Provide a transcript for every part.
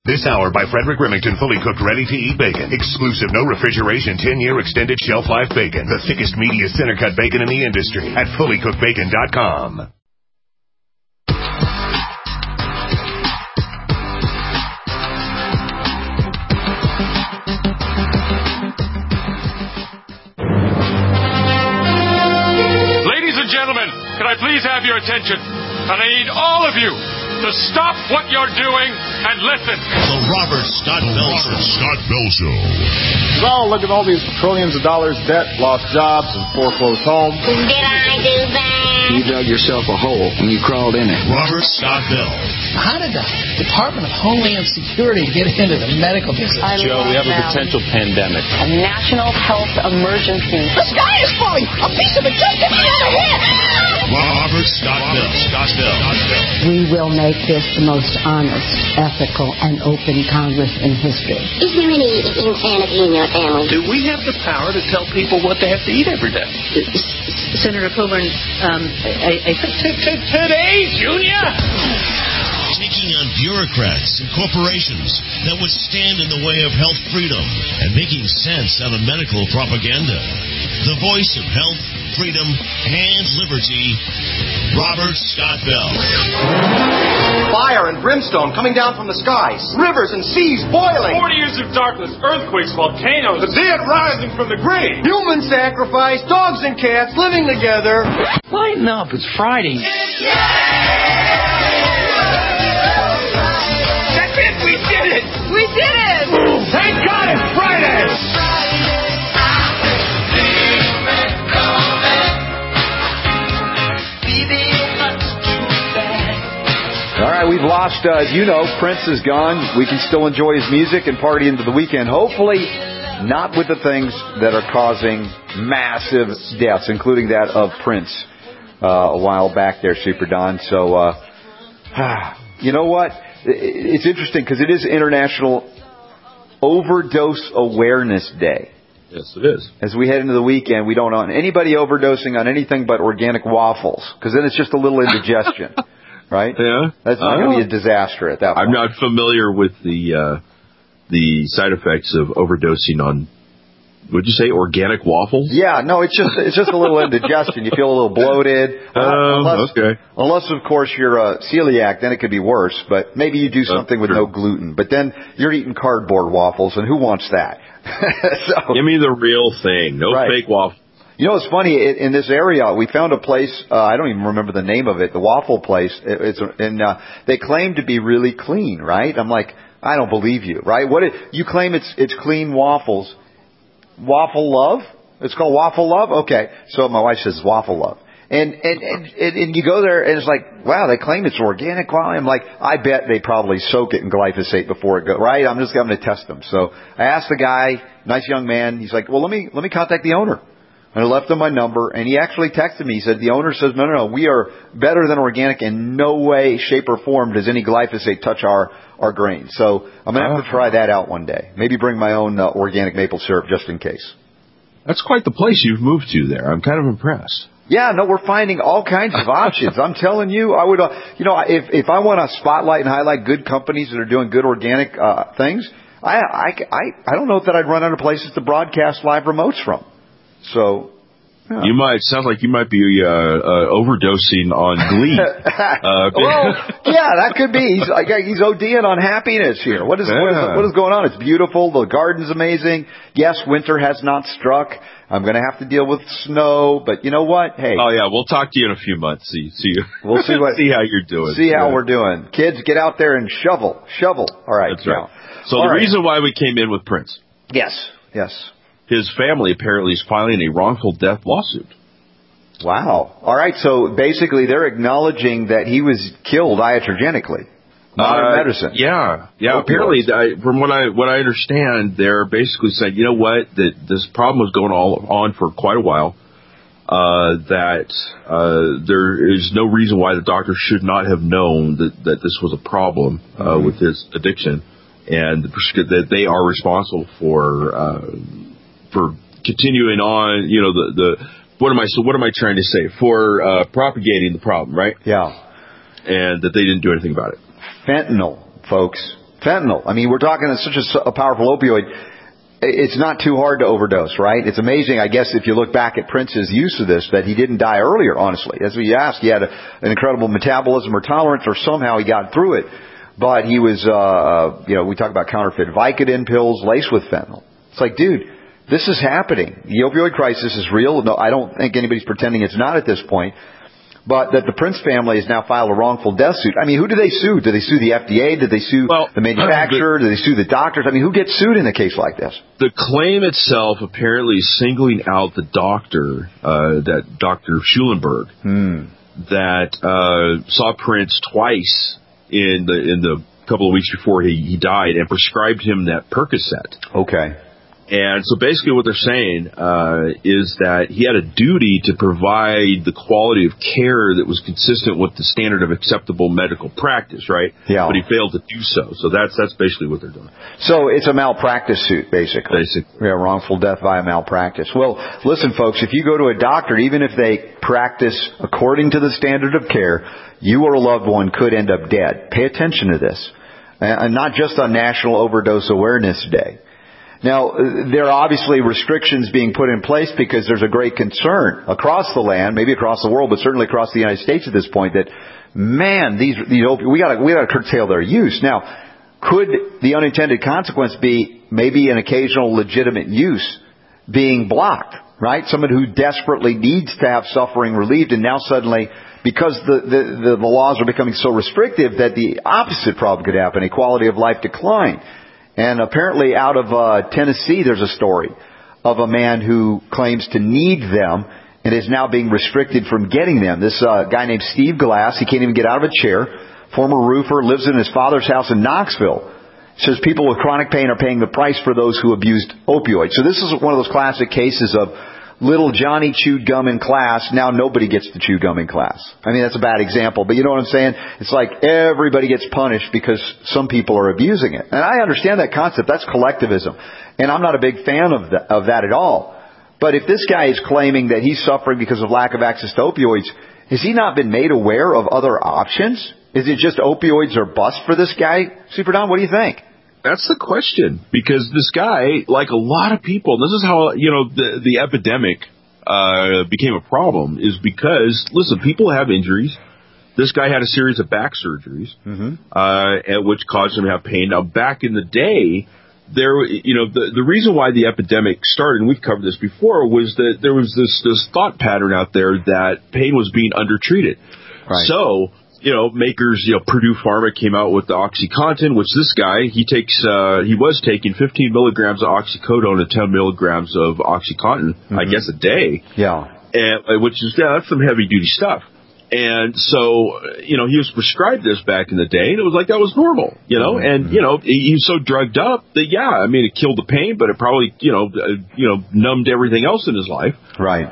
This hour by Frederick Remington, fully cooked, ready-to-eat bacon. Exclusive, no refrigeration, 10-year extended shelf life bacon. The thickest, meatiest, center-cut bacon in the industry at fullycookedbacon.com. Ladies and gentlemen, can I please have your attention? And I need all of you to stop what you're doing and listen. The Robert Scott Bell Show. So, look at all these trillions of dollars debt, lost jobs, and foreclosed homes. Did I do that? You dug yourself a hole and you crawled in it. Robert Scott Bell. How did the Department of Homeland Security get into the medical business? Joe, we have a potential pandemic. A national health emergency. The sky is falling! A piece of it just hit me on the head! Robert Scott Bell. We will make this the most honest, ethical, and open Congress in history. Is there any insanity in your family? Do we have the power to tell people what they have to eat every day? Senator Coburn, Today, Junior! Taking on bureaucrats and corporations that would stand in the way of health freedom and making sense out of medical propaganda. The voice of health, freedom, and liberty, Robert Scott Bell. Fire and brimstone coming down from the skies. Rivers and seas boiling. 40 years of darkness, earthquakes, volcanoes. The dead rising from the grave. Human sacrifice, dogs and cats living together. Lighten up, it's Friday. That's it, we did it! we did it! Thank God it's Friday! All right, we've lost, Prince is gone. We can still enjoy his music and party into the weekend. Hopefully not with the things that are causing massive deaths, including that of Prince a while back there, Super Don. So, you know what? It's interesting because it is International Overdose Awareness Day. Yes, it is. As we head into the weekend, we don't want anybody overdosing on anything but organic waffles, because then it's just a little indigestion. Right? Yeah. That's not going to be a disaster at that point. I'm not familiar with the side effects of overdosing on, would you say, organic waffles? Yeah, no, it's just a little indigestion. You feel a little bloated. Unless, of course, you're a celiac, then it could be worse. But maybe you do something with no gluten. But then you're eating cardboard waffles, and who wants that? So, give me the real thing. No fake waffles. You know, it's funny, in this area, we found a place, I don't even remember the name of it, the waffle place, they claim to be really clean, right? I'm like, I don't believe you, right? You claim it's clean waffles. Waffle Love? It's called Waffle Love? Okay. So my wife says Waffle Love. And you go there and it's like, wow, they claim it's organic. Wow. I'm like, I bet they probably soak it in glyphosate before it goes, right? I'm just going to test them. So I asked the guy, nice young man, he's like, well, let me contact the owner. And I left him my number, and he actually texted me. He said, the owner says, no, we are better than organic. In no way, shape, or form does any glyphosate touch our grain. So I'm going to have to try that out one day. Maybe bring my own organic maple syrup just in case. That's quite the place you've moved to there. I'm kind of impressed. Yeah, no, we're finding all kinds of options. I'm telling you, I would, if I want to spotlight and highlight good companies that are doing good organic things, I don't know that I'd run out of places to broadcast live remotes from. So, yeah. Sounds like you might be overdosing on Glee. Well, yeah, that could be. He's ODing on happiness here. What is going on? It's beautiful. The garden's amazing. Yes, winter has not struck. I'm going to have to deal with snow, but you know what? Hey. Oh yeah, we'll talk to you in a few months. We'll see see how you're doing. See how we're doing. Kids, get out there and shovel. All right. That's right. So the reason why we came in with Prince. Yes. His family apparently is filing a wrongful death lawsuit. Wow. All right. So basically, they're acknowledging that he was killed iatrogenically. Modern medicine. Yeah. Apparently, from what I understand, they're basically saying, you know what, that this problem was going on for quite a while. That there is no reason why the doctor should not have known that this was a problem with his addiction, and that they are responsible for continuing on, what am I trying to say? For propagating the problem, right? Yeah. And that they didn't do anything about it. Fentanyl, folks. Fentanyl. I mean, we're talking such a powerful opioid. It's not too hard to overdose, right? It's amazing, I guess, if you look back at Prince's use of this, that he didn't die earlier, honestly. As we asked, he had an incredible metabolism or tolerance, or somehow he got through it. But he was, we talk about counterfeit Vicodin pills laced with fentanyl. It's like, dude, this is happening. The opioid crisis is real. No, I don't think anybody's pretending it's not at this point. But that the Prince family has now filed a wrongful death suit. I mean, who do they sue? Do they sue the FDA? Did they sue the manufacturer? Do they sue the doctors? I mean, who gets sued in a case like this? The claim itself apparently is singling out the doctor, that Dr. Schulenberg, that saw Prince twice in the couple of weeks before he died and prescribed him that Percocet. Okay. And so basically what they're saying is that he had a duty to provide the quality of care that was consistent with the standard of acceptable medical practice, right? Yeah. But he failed to do so. So that's basically what they're doing. So it's a malpractice suit, basically. Yeah, wrongful death via malpractice. Well, listen, folks, if you go to a doctor, even if they practice according to the standard of care, you or a loved one could end up dead. Pay attention to this. And not just on National Overdose Awareness Day. Now, there are obviously restrictions being put in place because there's a great concern across the land, maybe across the world, but certainly across the United States at this point that, man, we gotta curtail their use. Now, could the unintended consequence be maybe an occasional legitimate use being blocked, right? Someone who desperately needs to have suffering relieved, and now suddenly, because the laws are becoming so restrictive, that the opposite problem could happen, a quality of life decline. And apparently out of Tennessee, there's a story of a man who claims to need them and is now being restricted from getting them. This guy named Steve Glass, he can't even get out of a chair, former roofer, lives in his father's house in Knoxville. Says people with chronic pain are paying the price for those who abused opioids. So this is one of those classic cases of little Johnny chewed gum in class, now nobody gets to chew gum in class. I mean, that's a bad example, but you know what I'm saying? It's like everybody gets punished because some people are abusing it. And I understand that concept. That's collectivism. And I'm not a big fan of that at all. But if this guy is claiming that he's suffering because of lack of access to opioids, has he not been made aware of other options? Is it just opioids or bust for this guy? Super Don, what do you think? That's the question, because this guy, like a lot of people, and this is how, the epidemic became a problem, is because, listen, people have injuries. This guy had a series of back surgeries, which caused him to have pain. Now, back in the day, the reason why the epidemic started, and we've covered this before, was that there was this thought pattern out there that pain was being undertreated. Right. So, makers, Purdue Pharma came out with the OxyContin, which this guy, he was taking 15 milligrams of oxycodone and 10 milligrams of OxyContin, I guess, a day. Yeah. And, that's some heavy duty stuff. And so, he was prescribed this back in the day, and it was like that was normal, and, he was so drugged up that, it killed the pain, but it probably, numbed everything else in his life. Right.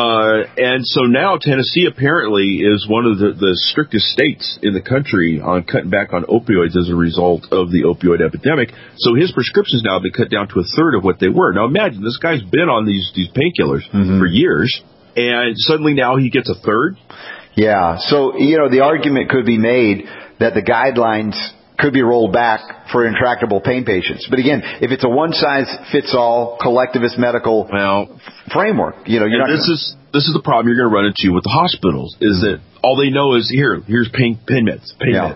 And so now Tennessee apparently is one of the strictest states in the country on cutting back on opioids as a result of the opioid epidemic. So his prescriptions now have been cut down to a third of what they were. Now imagine, this guy's been on these painkillers for years, and suddenly now he gets a third. Yeah. So, the argument could be made that the guidelines could be rolled back for intractable pain patients. But again, if it's a one-size-fits-all collectivist medical framework, you're not. This is the problem you're going to run into with the hospitals, is that all they know is here's pain meds.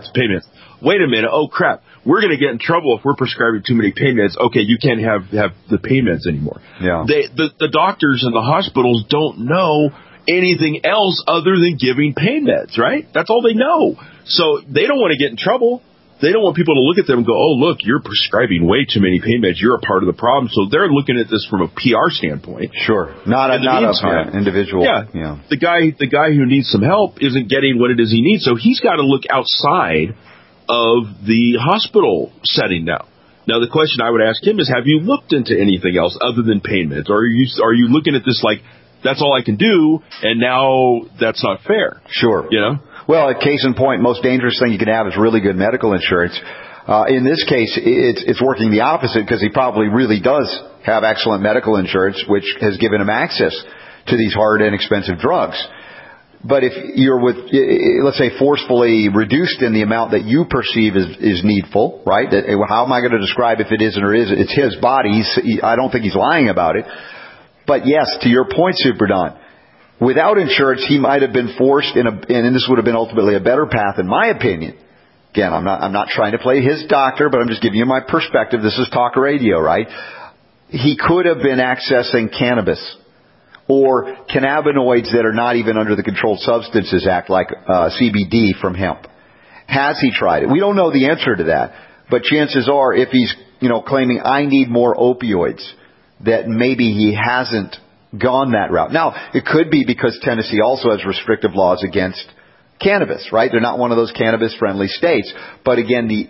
Wait a minute, oh crap, we're going to get in trouble if we're prescribing too many pain meds. Okay, you can't have the pain meds anymore. Yeah. The doctors and the hospitals don't know anything else other than giving pain meds, right? That's all they know. So they don't want to get in trouble. They don't want people to look at them and go, oh, look, you're prescribing way too many pain meds. You're a part of the problem. So they're looking at this from a PR standpoint. Sure. Not an individual. Yeah. The guy who needs some help isn't getting what it is he needs. So he's got to look outside of the hospital setting now. Now, the question I would ask him is, have you looked into anything else other than pain meds? Or are you looking at this like, that's all I can do, and now that's not fair? Sure. Well, a case in point, most dangerous thing you can have is really good medical insurance. In this case, it's working the opposite, because he probably really does have excellent medical insurance, which has given him access to these hard and expensive drugs. But if you're let's say, forcefully reduced in the amount that you perceive is needful, right? How am I going to describe if it isn't or isn't? It's his body. I don't think he's lying about it. But yes, to your point, Super Don, without insurance, he might have been forced and this would have been ultimately a better path, in my opinion. Again, I'm not trying to play his doctor, but I'm just giving you my perspective. This is talk radio, right? He could have been accessing cannabis or cannabinoids that are not even under the Controlled Substances Act, like CBD from hemp. Has he tried it? We don't know the answer to that. But chances are, if he's claiming I need more opioids, that maybe he hasn't gone that route. Now, it could be because Tennessee also has restrictive laws against cannabis, right? They're not one of those cannabis-friendly states. But again, the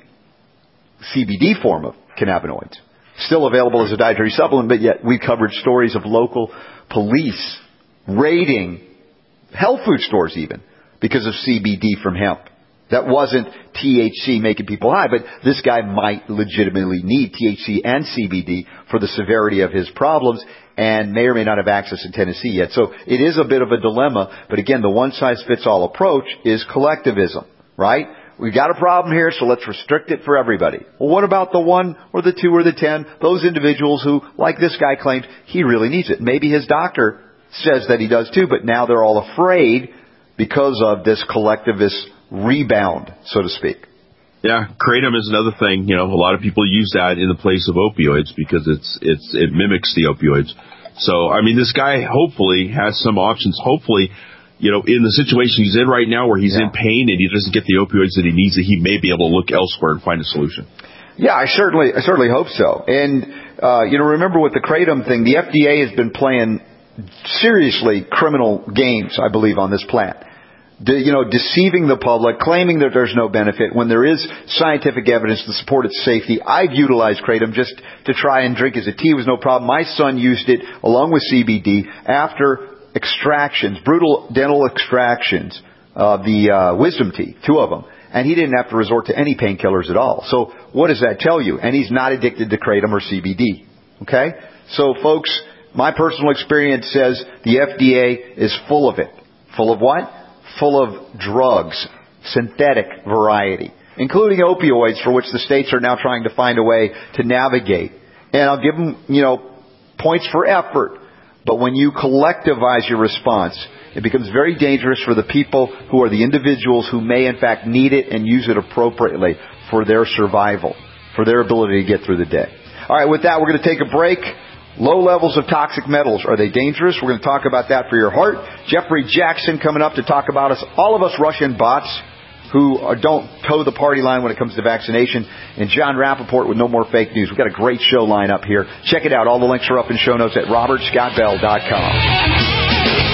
CBD form of cannabinoids, still available as a dietary supplement, but yet we covered stories of local police raiding health food stores even because of CBD from hemp. That wasn't THC making people high, but this guy might legitimately need THC and CBD for the severity of his problems and may or may not have access in Tennessee yet. So it is a bit of a dilemma, but again, the one-size-fits-all approach is collectivism, right? We've got a problem here, so let's restrict it for everybody. Well, what about the 1 or the 2 or the 10, those individuals who, like this guy claimed, he really needs it? Maybe his doctor says that he does too, but now they're all afraid because of this collectivist rebound, so to speak. Yeah, kratom is another thing. A lot of people use that in the place of opioids because it mimics the opioids. So, I mean, this guy hopefully has some options. Hopefully, in the situation he's in right now where he's in pain and he doesn't get the opioids that he needs, that he may be able to look elsewhere and find a solution. Yeah, I certainly hope so. And, remember with the kratom thing, the FDA has been playing seriously criminal games, I believe, on this plant. Deceiving the public, claiming that there's no benefit when there is scientific evidence to support its safety. I've utilized kratom just to try and drink as a tea. It was no problem. My son used it along with CBD after extractions, brutal dental extractions of the wisdom teeth, 2 of them. And he didn't have to resort to any painkillers at all. So what does that tell you? And he's not addicted to kratom or CBD. Okay? So folks, my personal experience says the FDA is full of it. Full of what? Full of drugs, synthetic variety, including opioids, for which the states are now trying to find a way to navigate. And I'll give them, points for effort. But when you collectivize your response, it becomes very dangerous for the people who are the individuals who may in fact need it and use it appropriately for their survival, for their ability to get through the day. All right, with that, we're going to take a break. Low levels of toxic metals, are they dangerous? We're going to talk about that for your heart. Jeffrey Jackson coming up to talk about all of us Russian bots who don't toe the party line when it comes to vaccination. And John Rappaport with No More Fake News. We've got a great show lineup here. Check it out. All the links are up in show notes at robertscottbell.com.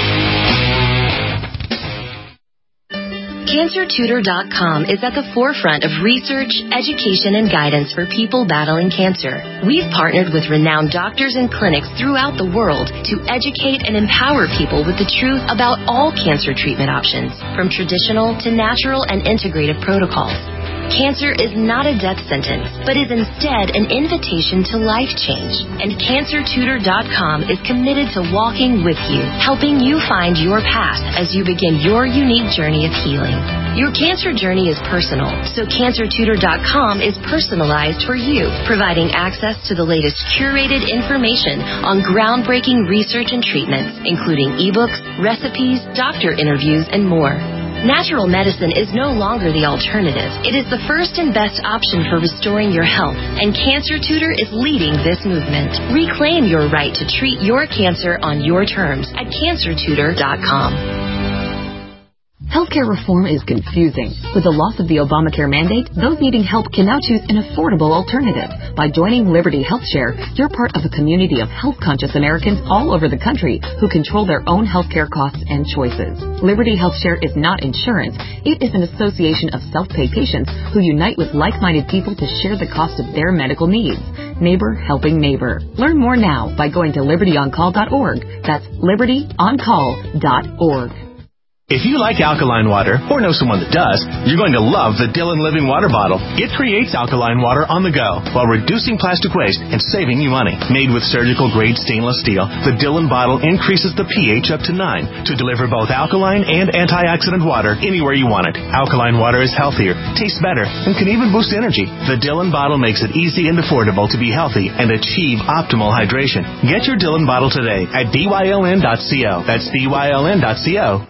CancerTutor.com is at the forefront of research, education, and guidance for people battling cancer. We've partnered with renowned doctors and clinics throughout the world to educate and empower people with the truth about all cancer treatment options, from traditional to natural and integrative protocols. Cancer is not a death sentence, but is instead an invitation to life change. And CancerTutor.com is committed to walking with you, helping you find your path as you begin your unique journey of healing. Your cancer journey is personal, so CancerTutor.com is personalized for you, providing access to the latest curated information on groundbreaking research and treatments, including ebooks, recipes, doctor interviews, and more. Natural medicine is no longer the alternative. It is the first and best option for restoring your health, and Cancer Tutor is leading this movement. Reclaim your right to treat your cancer on your terms at CancerTutor.com. Healthcare reform is confusing. With the loss of the Obamacare mandate, those needing help can now choose an affordable alternative. By joining Liberty HealthShare, you're part of a community of health-conscious Americans all over the country who control their own healthcare costs and choices. Liberty HealthShare is not insurance. It is an association of self-pay patients who unite with like-minded people to share the cost of their medical needs. Neighbor helping neighbor. Learn more now by going to libertyoncall.org. That's libertyoncall.org. If you like alkaline water, or know someone that does, you're going to love the Dillon Living Water Bottle. It creates alkaline water on the go while reducing plastic waste and saving you money. Made with surgical-grade stainless steel, the Dillon bottle increases the pH up to 9 to deliver both alkaline and antioxidant water anywhere you want it. Alkaline water is healthier, tastes better, and can even boost energy. The Dillon bottle makes it easy and affordable to be healthy and achieve optimal hydration. Get your Dillon bottle today at BYLN.co. That's BYLN.co.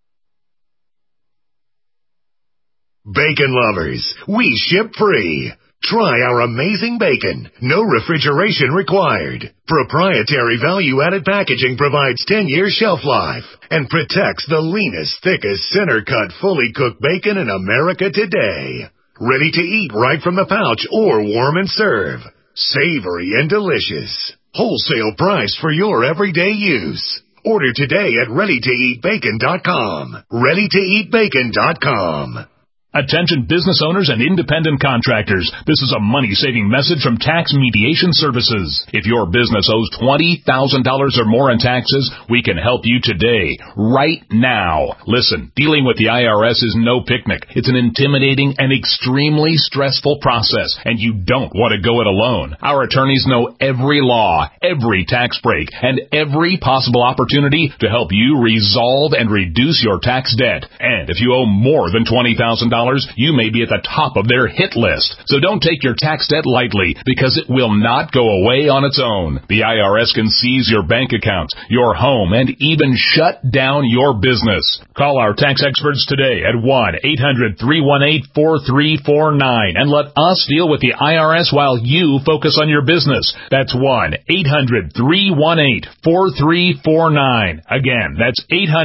Bacon lovers, we ship free. Try our amazing bacon. No refrigeration required. Proprietary value-added packaging provides 10-year shelf life and protects the leanest, thickest, center-cut, fully cooked bacon in America today. Ready to eat right from the pouch or warm and serve. Savory and delicious. Wholesale price for your everyday use. Order today at ReadyToEatBacon.com. ReadyToEatBacon.com. Attention business owners and independent contractors. This is a money-saving message from Tax Mediation Services. If your business owes $20,000 or more in taxes, we can help you today, right now. Listen, dealing with the IRS is no picnic. It's an intimidating and extremely stressful process, and you don't want to go it alone. Our attorneys know every law, every tax break, and every possible opportunity to help you resolve and reduce your tax debt. And if you owe more than $20,000, you may be at the top of their hit list. So don't take your tax debt lightly, because it will not go away on its own. The IRS can seize your bank accounts, your home, and even shut down your business. Call our tax experts today at 1-800-318-4349 and let us deal with the IRS while you focus on your business. That's 1-800-318-4349. Again, that's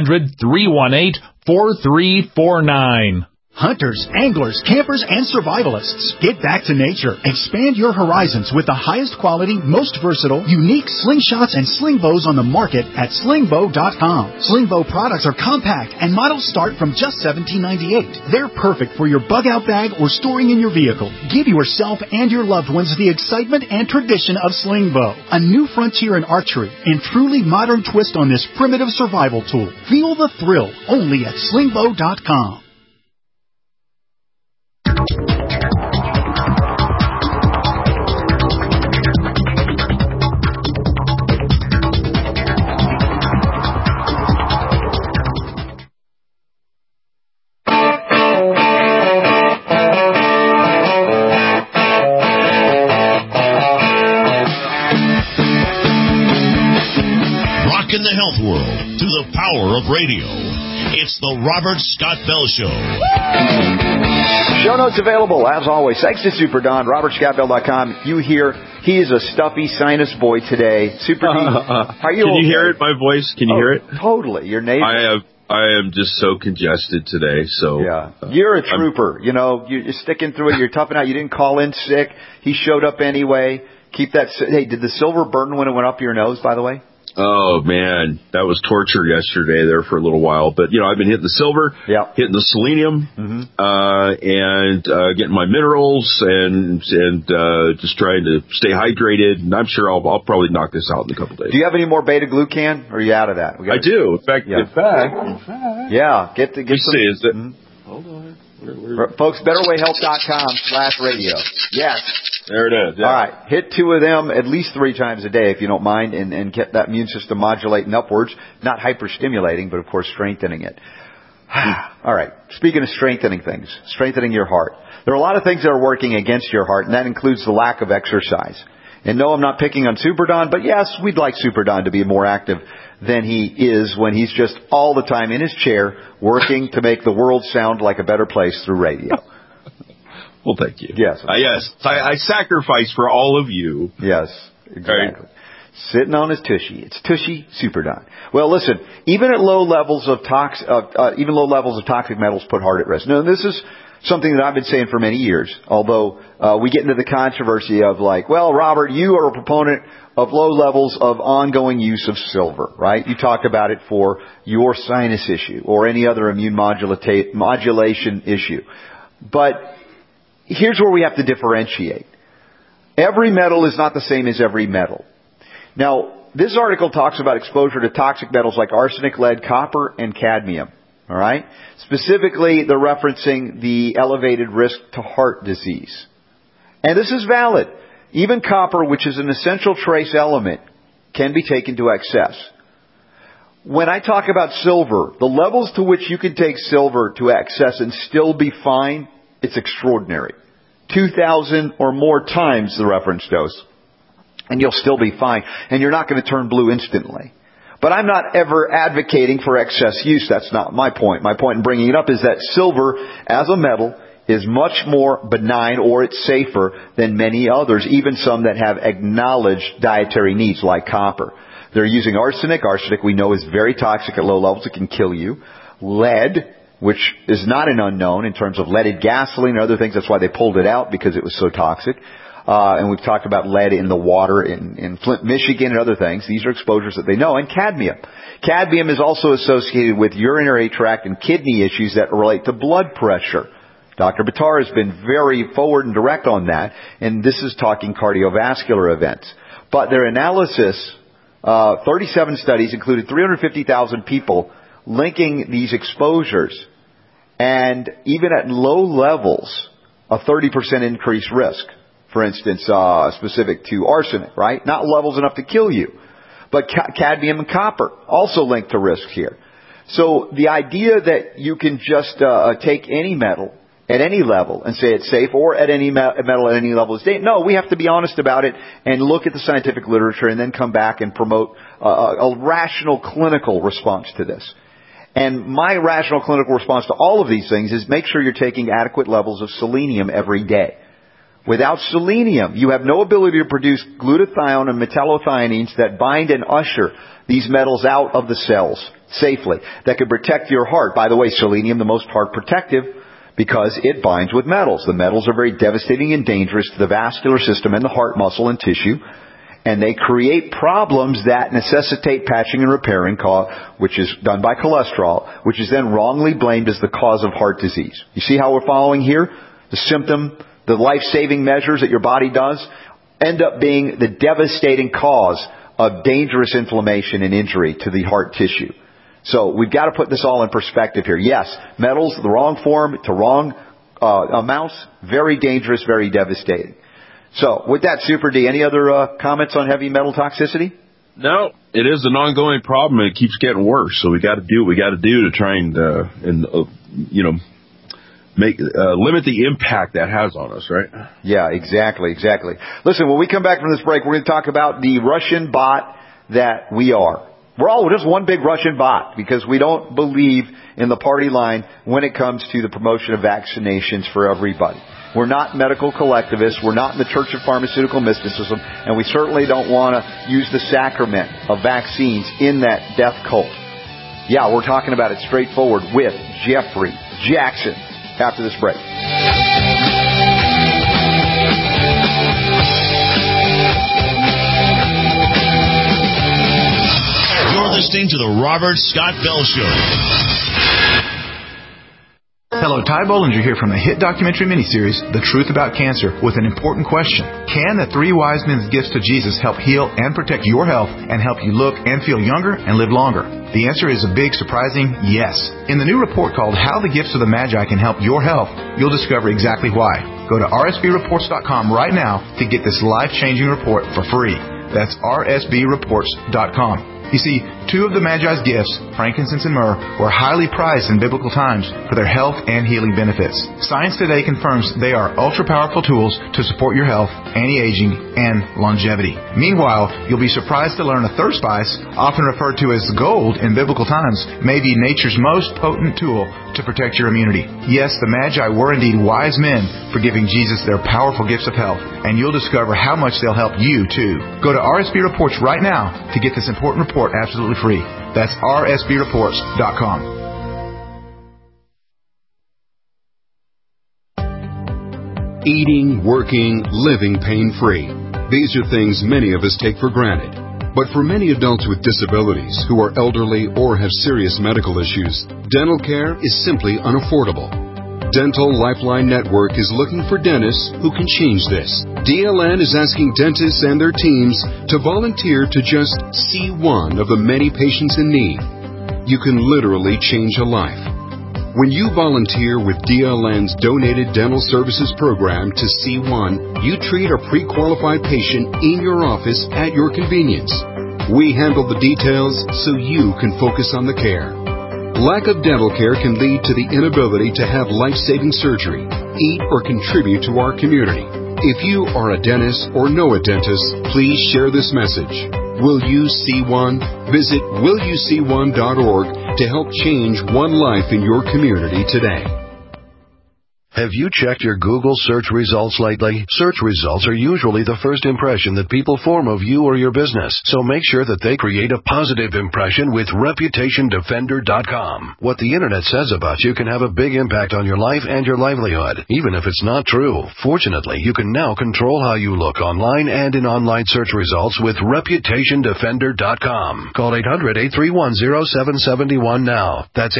800-318-4349. Hunters, anglers, campers, and survivalists. Get back to nature. Expand your horizons with the highest quality, most versatile, unique slingshots and sling bows on the market at slingbow.com. Slingbow products are compact and models start from just $17.98. They're perfect for your bug out bag or storing in your vehicle. Give yourself and your loved ones the excitement and tradition of Slingbow, a new frontier in archery and truly modern twist on this primitive survival tool. Feel the thrill only at slingbow.com. Rockin' the health world through the power of radio. It's the Robert Scott Bell Show. Show notes available, as always. Thanks to Super Don, RobertScottBell.com. You hear he is a stuffy sinus boy today. Super D, are you Can you okay? hear it, my voice? Can you hear it? Totally. Your neighbor. I am just so congested today. So yeah, you're a trooper. You're sticking through it. You're toughing out. You didn't call in sick. He showed up anyway. Keep that. Hey, did the silver burn when it went up your nose, by the way? Oh, man, that was torture yesterday there for a little while. But, I've been hitting the silver, hitting the selenium, and getting my minerals and just trying to stay hydrated. And I'm sure I'll probably knock this out in a couple days. Do you have any more beta-glucan, or are you out of that? I do. In fact. Yeah, get some. See, is it? Hold on. Folks, BetterWayHealth.com/radio. Yes. There it is. Yeah. All right. Hit 2 of them at least 3 times a day, if you don't mind, and get that immune system modulating upwards. Not hyperstimulating, but, of course, strengthening it. All right. Speaking of strengthening things, strengthening your heart. There are a lot of things that are working against your heart, and that includes the lack of exercise. And no, I'm not picking on Super Don, but yes, we'd like Super Don to be more active than he is when he's just all the time in his chair working to make the world sound like a better place through radio. Well, thank you. Yes. I sacrifice for all of you. Yes, exactly. Right. Sitting on his tushy. It's Tushy Super Don. Well, listen, even low levels of toxic metals put heart at risk. Now, this is something that I've been saying for many years, although we get into the controversy of Robert, you are a proponent of low levels of ongoing use of silver, right? You talk about it for your sinus issue or any other immune modulation issue. But here's where we have to differentiate. Every metal is not the same as every metal. Now, this article talks about exposure to toxic metals like arsenic, lead, copper, and cadmium. All right? Specifically, they're referencing the elevated risk to heart disease. And this is valid. Even copper, which is an essential trace element, can be taken to excess. When I talk about silver, the levels to which you can take silver to excess and still be fine, it's extraordinary. 2,000 or more times the reference dose. And you'll still be fine. And you're not going to turn blue instantly. But I'm not ever advocating for excess use. That's not my point. My point in bringing it up is that silver, as a metal, is much more benign, or it's safer than many others, even some that have acknowledged dietary needs like copper. They're using arsenic. Arsenic, we know, is very toxic at low levels. It can kill you. Lead, which is not an unknown in terms of leaded gasoline and other things. That's why they pulled it out, because it was so toxic. And we've talked about lead in the water in Flint, Michigan, and other things. These are exposures that they know. And cadmium. Cadmium is also associated with urinary tract and kidney issues that relate to blood pressure. Dr. Buttar has been very forward and direct on that. And this is talking cardiovascular events. But their analysis, 37 studies included 350,000 people linking these exposures. And even at low levels, a 30% increased risk. For instance, specific to arsenic, right? Not levels enough to kill you. But cadmium and copper also linked to risk here. So the idea that you can just take any metal at any level and say it's safe, or at any metal at any level is safe. No, we have to be honest about it and look at the scientific literature and then come back and promote a rational clinical response to this. And my rational clinical response to all of these things is make sure you're taking adequate levels of selenium every day. Without selenium, you have no ability to produce glutathione and metallothioneins that bind and usher these metals out of the cells safely, that could protect your heart. By the way, selenium, the most heart protective, because it binds with metals. The metals are very devastating and dangerous to the vascular system and the heart muscle and tissue. And they create problems that necessitate patching and repairing, which is done by cholesterol, which is then wrongly blamed as the cause of heart disease. You see how we're following here? The symptom, the life-saving measures that your body does end up being the devastating cause of dangerous inflammation and injury to the heart tissue. So we've got to put this all in perspective here. Yes, metals, the wrong form to wrong amounts, very dangerous, very devastating. So with that, Super D, any other comments on heavy metal toxicity? No, it is an ongoing problem, and it keeps getting worse. So we got to do what we got to do to try and limit the impact that has on us, right? Yeah, exactly. Listen, when we come back from this break, we're going to talk about the Russian bot that we are. We're all just one big Russian bot because we don't believe in the party line when it comes to the promotion of vaccinations for everybody. We're not medical collectivists. We're not in the Church of Pharmaceutical Mysticism. And we certainly don't want to use the sacrament of vaccines in that death cult. Yeah, we're talking about it straightforward with Jeffrey Jackson after this break. You're listening to The Robert Scott Bell Show. Hello, Ty Bollinger here from the hit documentary miniseries, The Truth About Cancer, with an important question. Can the three wise men's gifts to Jesus help heal and protect your health and help you look and feel younger and live longer? The answer is a big, surprising yes. In the new report called How the Gifts of the Magi Can Help Your Health, you'll discover exactly why. Go to rsbreports.com right now to get this life-changing report for free. That's rsbreports.com. You see, two of the Magi's gifts, frankincense and myrrh, were highly prized in biblical times for their health and healing benefits. Science today confirms they are ultra-powerful tools to support your health, anti-aging, and longevity. Meanwhile, you'll be surprised to learn a third spice, often referred to as gold in biblical times, may be nature's most potent tool to protect your immunity. Yes, the Magi were indeed wise men for giving Jesus their powerful gifts of health, and you'll discover how much they'll help you, too. Go to RSB Reports right now to get this important report absolutely free. That's rsbreports.com. Eating, working, living pain-free. These are things many of us take for granted. But for many adults with disabilities who are elderly or have serious medical issues, dental care is simply unaffordable. Dental Lifeline Network is looking for dentists who can change this. DLN is asking dentists and their teams to volunteer to just see one of the many patients in need. You can literally change a life. When you volunteer with DLN's Donated Dental Services Program to C1, you treat a pre-qualified patient in your office at your convenience. We handle the details so you can focus on the care. Lack of dental care can lead to the inability to have life-saving surgery, eat, or contribute to our community. If you are a dentist or know a dentist, please share this message. Will You See One? Visit willyouseeone.org to help change one life in your community today. Have you checked your Google search results lately? Search results are usually the first impression that people form of you or your business, so make sure that they create a positive impression with ReputationDefender.com. What the Internet says about you can have a big impact on your life and your livelihood, even if it's not true. Fortunately, you can now control how you look online and in online search results with ReputationDefender.com. Call 800-831-0771 now. That's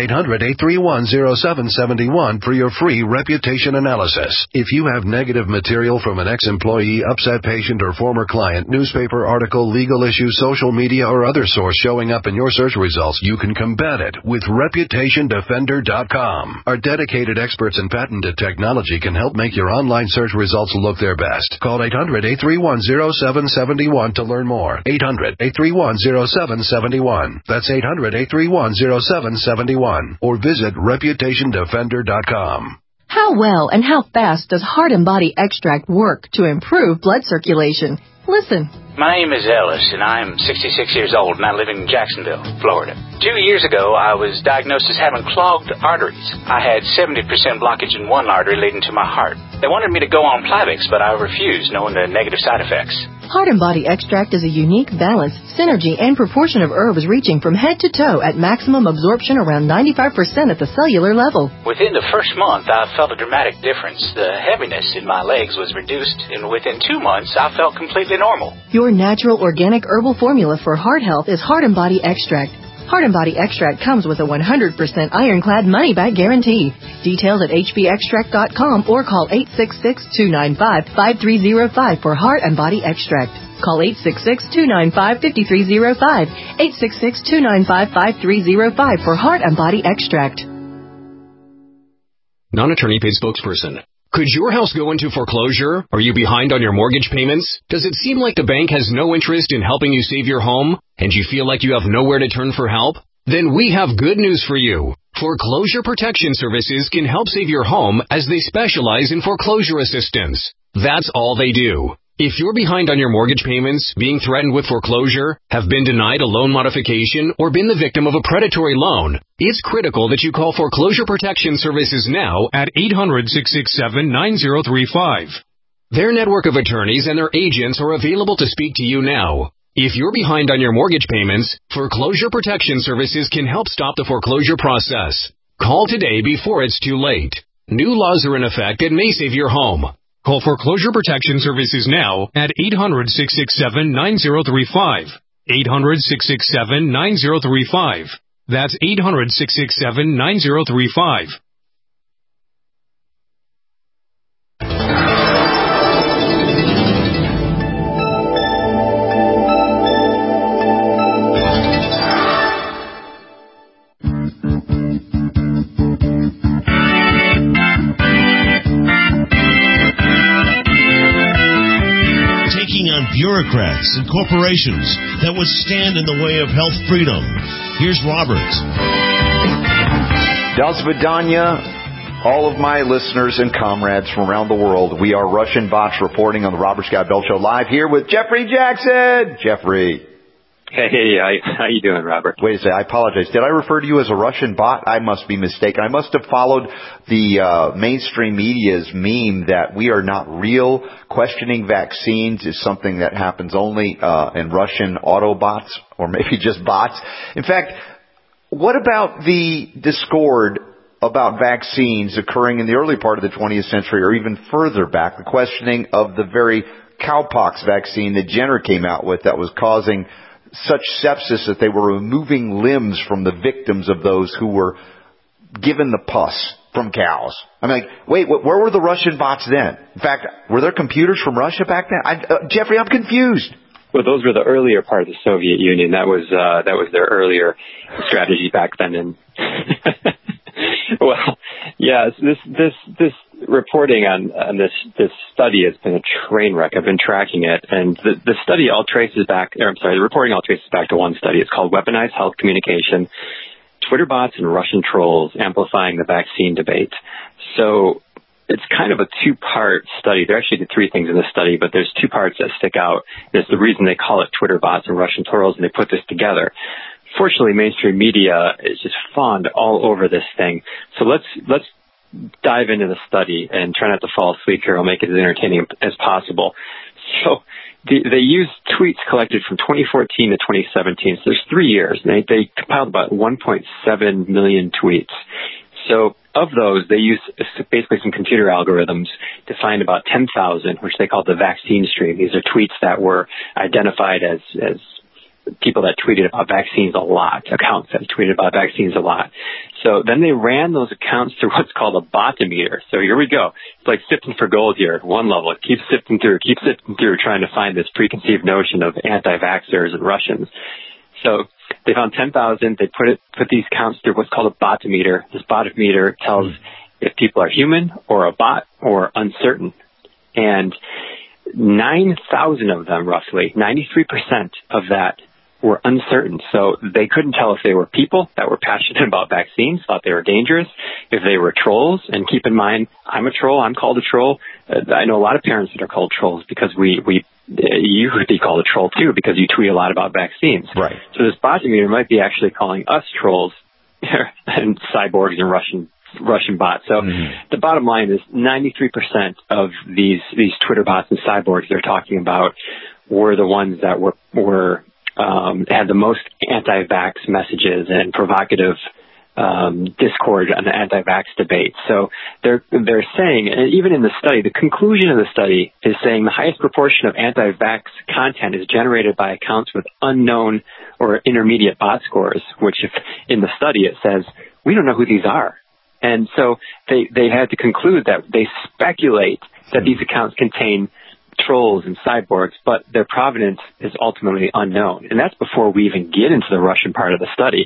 800-831-0771 for your free reputation analysis. If you have negative material from an ex-employee, upset patient, or former client, newspaper article, legal issue, social media, or other source showing up in your search results, you can combat it with ReputationDefender.com. Our dedicated experts in patented technology can help make your online search results look their best. Call 800-831-0771 to learn more. 800-831-0771. That's 800-831-0771. Or visit ReputationDefender.com. How well and how fast does Heart and Body Extract work to improve blood circulation? Listen. My name is Ellis, and I'm 66 years old, and I live in Jacksonville, Florida. 2 years ago, I was diagnosed as having clogged arteries. I had 70% blockage in one artery leading to my heart. They wanted me to go on Plavix, but I refused, knowing the negative side effects. Heart and Body Extract is a unique balance, synergy, and proportion of herbs reaching from head to toe at maximum absorption around 95% at the cellular level. Within the first month, I felt a dramatic difference. The heaviness in my legs was reduced, and within 2 months, I felt completely normal. Your natural organic herbal formula for heart health is Heart and Body Extract. Heart and Body Extract comes with a 100% ironclad money-back guarantee. Details at hbextract.com or call 866-295-5305 for Heart and Body Extract. Call 866-295-5305, 866-295-5305 for Heart and Body Extract. Non-attorney paid spokesperson. Could your house go into foreclosure? Are you behind on your mortgage payments? Does it seem like the bank has no interest in helping you save your home? And you feel like you have nowhere to turn for help? Then we have good news for you. Foreclosure Protection Services can help save your home as they specialize in foreclosure assistance. That's all they do. If you're behind on your mortgage payments, being threatened with foreclosure, have been denied a loan modification, or been the victim of a predatory loan, it's critical that you call Foreclosure Protection Services now at 800-667-9035. Their network of attorneys and their agents are available to speak to you now. If you're behind on your mortgage payments, Foreclosure Protection Services can help stop the foreclosure process. Call today before it's too late. New laws are in effect that may save your home. Call Foreclosure Protection Services now at 800-667-9035. 800-667-9035. That's 800-667-9035. On bureaucrats and corporations that would stand in the way of health freedom. Here's Robert. Del Svidanya, all of my listeners and comrades from around the world. We are Russian bots reporting on the Robert Scott Bell Show live here with Jeffrey Jackson. Jeffrey. Hey, how you doing, Robert? Wait a second, I apologize. Did I refer to you as a Russian bot? I must be mistaken. I must have followed the mainstream media's meme that we are not real. Questioning vaccines is something that happens only in Russian Autobots, or maybe just bots. In fact, what about the discord about vaccines occurring in the early part of the 20th century or even further back? The questioning of the very cowpox vaccine that Jenner came out with that was causing such sepsis that they were removing limbs from the victims of those who were given the pus from cows. I'm like, wait, where were the Russian bots then? In fact, were there computers from Russia back then? Jeffrey, I'm confused. Well, those were the earlier part of the Soviet Union. That was their earlier strategy back then. And Well, yeah, this reporting on this study has been a train wreck. I've been tracking it, and the study all traces back, the reporting all traces back to one study. It's called Weaponized Health Communication, Twitter Bots and Russian Trolls Amplifying the Vaccine Debate. So it's kind of a two-part study. There actually did three things in this study, but there's two parts that stick out. There's the reason they call it Twitter Bots and Russian Trolls, and they put this together. Fortunately, mainstream media is just fawned all over this thing. So let's dive into the study and try not to fall asleep here. I'll make it as entertaining as possible. So they used tweets collected from 2014 to 2017. So there's 3 years. And they compiled about 1.7 million tweets. So of those, they used basically some computer algorithms to find about 10,000, which they called the vaccine stream. These are tweets that were identified as people that tweeted about vaccines a lot, accounts that tweeted about vaccines a lot. So then they ran those accounts through what's called a botometer. So here we go. It's like sifting for gold here at one level. It keeps sifting through, trying to find this preconceived notion of anti-vaxxers and Russians. So they found 10,000. They put these counts through what's called a botometer. This botometer tells if people are human or a bot or uncertain. And 9,000 of them, roughly, 93% of that were uncertain. So they couldn't tell if they were people that were passionate about vaccines, thought they were dangerous, if they were trolls. And keep in mind, I'm a troll. I'm called a troll. I know a lot of parents that are called trolls because you would be called a troll too because you tweet a lot about vaccines. Right. So this botometer might be actually calling us trolls and cyborgs and Russian bots. So the bottom line is 93% of these Twitter bots and cyborgs they're talking about were the ones that were had the most anti-vax messages and provocative discord on the anti-vax debate. So they're saying, and even in the study, the conclusion of the study is saying the highest proportion of anti-vax content is generated by accounts with unknown or intermediate bot scores, which if in the study it says, we don't know who these are. And so they had to conclude that they speculate that these accounts contain trolls and cyborgs, but their provenance is ultimately unknown. And that's before we even get into the Russian part of the study.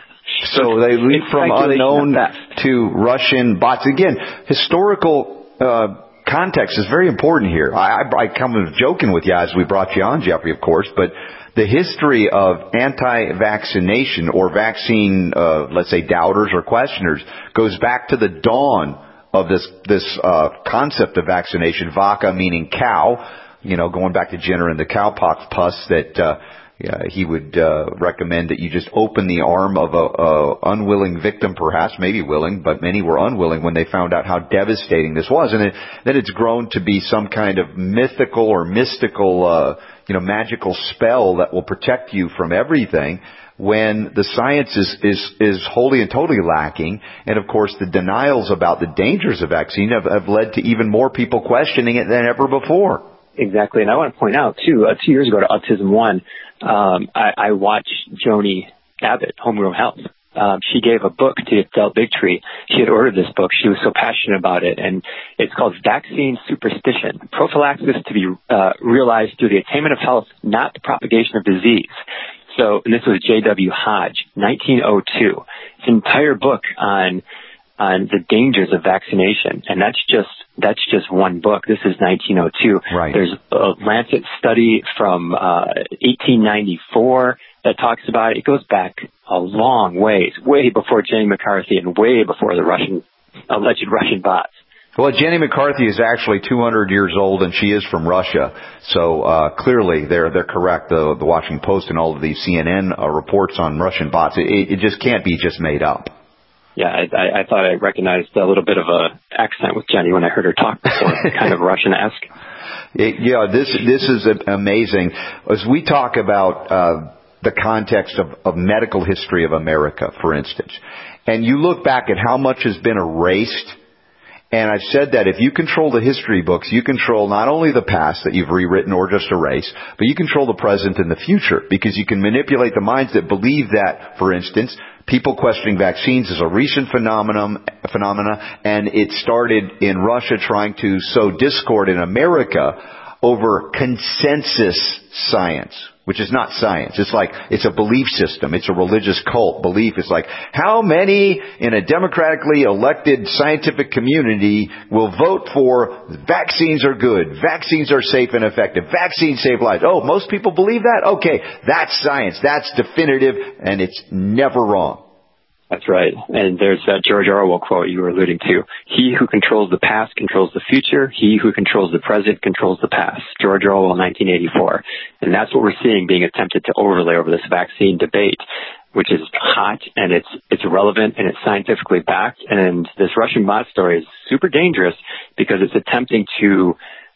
So they leap from unknown to Russian bots. Again, historical context is very important here. I come joking with you as we brought you on, Jeffrey, of course, but the history of anti-vaccination or vaccine, let's say, doubters or questioners goes back to the dawn of this concept of vaccination. Vaca meaning cow, going back to Jenner and the cowpox pus that he would recommend that you just open the arm of a unwilling victim, perhaps, maybe willing, but many were unwilling when they found out how devastating this was. And then it's grown to be some kind of mythical or mystical, magical spell that will protect you from everything, when the science is wholly and totally lacking. And of course, the denials about the dangers of vaccine have led to even more people questioning it than ever before. Exactly. And I want to point out, too, 2 years ago to Autism One, I watched Joni Abbott, Homegrown Health. She gave a book to Del Bigtree. She had ordered this book. She was so passionate about it. And it's called Vaccine Superstition, Prophylaxis to be realized through the attainment of health, not the propagation of disease. So, and this was J.W. Hodge, 1902. It's an entire book on the dangers of vaccination. And that's just one book. This is 1902. Right. There's a Lancet study from 1894 that talks about it. It goes back a long ways, way before Jenny McCarthy and way before the alleged Russian bots. Well, Jenny McCarthy is actually 200 years old, and she is from Russia. So clearly, they're correct. The Washington Post and all of these CNN reports on Russian bots, it just can't be just made up. Yeah, I thought I recognized a little bit of a accent with Jenny when I heard her talk before, kind of Russian-esque. This is amazing. As we talk about the context of medical history of America, for instance, and you look back at how much has been erased. And I've said that if you control the history books, you control not only the past that you've rewritten or just erased, but you control the present and the future, because you can manipulate the minds that believe that, for instance, people questioning vaccines is a recent phenomena, and it started in Russia trying to sow discord in America over consensus science. which is not science. It's like, it's a belief system. It's a religious cult belief. It's like, how many in a democratically elected scientific community will vote for vaccines are good, vaccines are safe and effective, vaccines save lives? Oh, most people believe that? Okay, that's science. That's definitive, and it's never wrong. That's right. And there's that George Orwell quote you were alluding to. He who controls the past controls the future. He who controls the present controls the past. George Orwell, 1984. And that's what we're seeing being attempted to overlay over this vaccine debate, which is hot and it's relevant and it's scientifically backed. And this Russian bot story is super dangerous because it's attempting to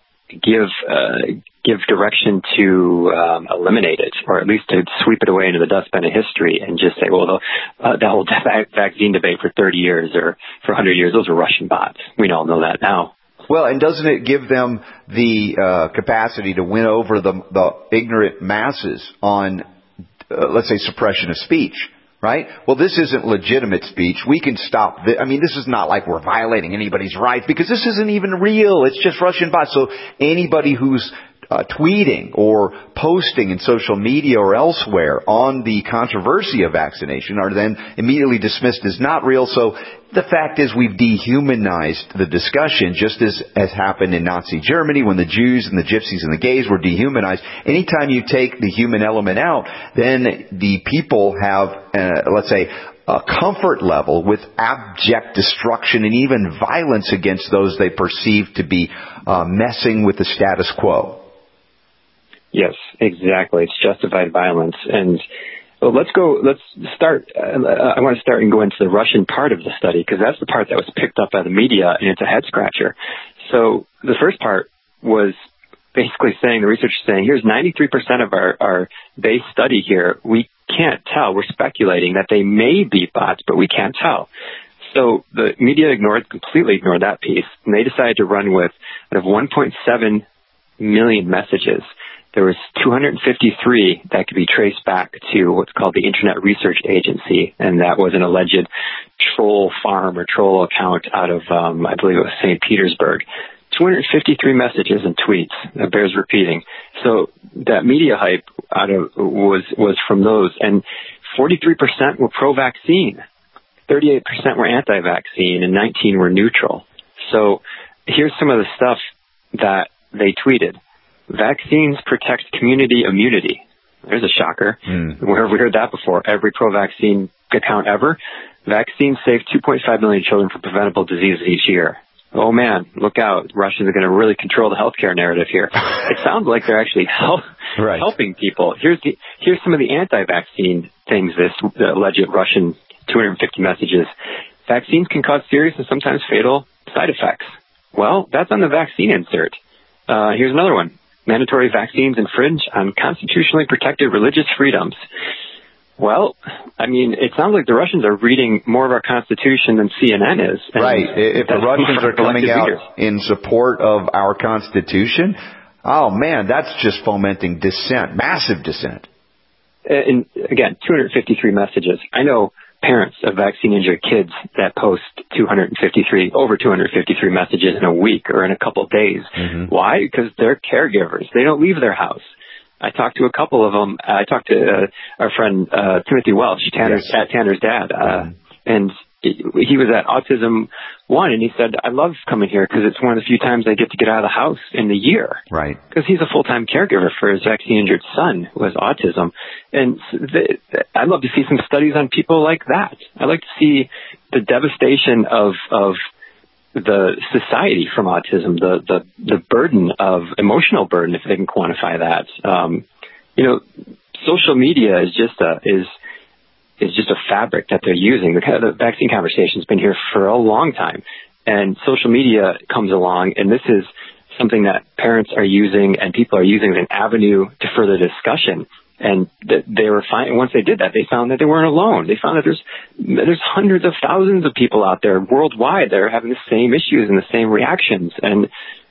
give direction to eliminate it, or at least to sweep it away into the dustbin of history and just say, well, the whole vaccine debate for 30 years or for 100 years, those are Russian bots. We all know that now. Well, and doesn't it give them the capacity to win over the ignorant masses on, let's say, suppression of speech? Right? Well, this isn't legitimate speech. We can stop this. I mean, this is not like we're violating anybody's rights because this isn't even real. It's just Russian bots. So anybody who's tweeting or posting in social media or elsewhere on the controversy of vaccination are then immediately dismissed as not real. So the fact is we've dehumanized the discussion, just as happened in Nazi Germany when the Jews and the gypsies and the gays were dehumanized. Anytime you take the human element out, then the people have, let's say, a comfort level with abject destruction and even violence against those they perceive to be messing with the status quo. Yes, exactly. It's justified violence. And let's start. I want to start and go into the Russian part of the study because that's the part that was picked up by the media, and it's a head scratcher. So the first part was basically saying, the research is saying, here's 93% of our base study here. We can't tell. We're speculating that they may be bots, but we can't tell. So the media completely ignored that piece, and they decided to run with, out of 1.7 million messages, there was 253 that could be traced back to what's called the Internet Research Agency, and that was an alleged troll farm or troll account out of, I believe it was St. Petersburg. 253 messages and tweets. That bears repeating. So that media hype was from those, and 43% were pro-vaccine, 38% were anti-vaccine, and 19% were neutral. So here's some of the stuff that they tweeted. Vaccines protect community immunity. There's a shocker. Where have we heard that before? Every pro-vaccine account ever. Vaccines save 2.5 million children from preventable diseases each year. Oh man, look out. Russians are going to really control the healthcare narrative here. It sounds like they're actually helping people. Here's some of the anti-vaccine things, the alleged Russian 250 messages. Vaccines can cause serious and sometimes fatal side effects. Well, that's on the vaccine insert. Here's another one. Mandatory vaccines infringe on constitutionally protected religious freedoms. Well, I mean, it sounds like the Russians are reading more of our Constitution than CNN is. Right. If the Russians are coming out in support of our Constitution, oh man, that's just fomenting dissent, massive dissent. And again, 253 messages. I know parents of vaccine-injured kids that post over 253 messages in a week or in a couple of days. Mm-hmm. Why? Because they're caregivers. They don't leave their house. I talked to a couple of them. I talked to our friend Timothy Welch, Tanner's dad, and he was at Autism 1, and he said, I love coming here because it's one of the few times I get to get out of the house in the year. Right. Because he's a full-time caregiver for his vaccine-injured son who has autism. And I'd love to see some studies on people like that. I'd like to see the devastation of the society from autism, the burden of emotional burden, if they can quantify that. Social media is just a fabric that they're using. The vaccine conversation has been here for a long time, and social media comes along, and this is something that parents are using and people are using as an avenue to further discussion. And they were once they did that, they found that they weren't alone. They found that there's hundreds of thousands of people out there worldwide that are having the same issues and the same reactions. And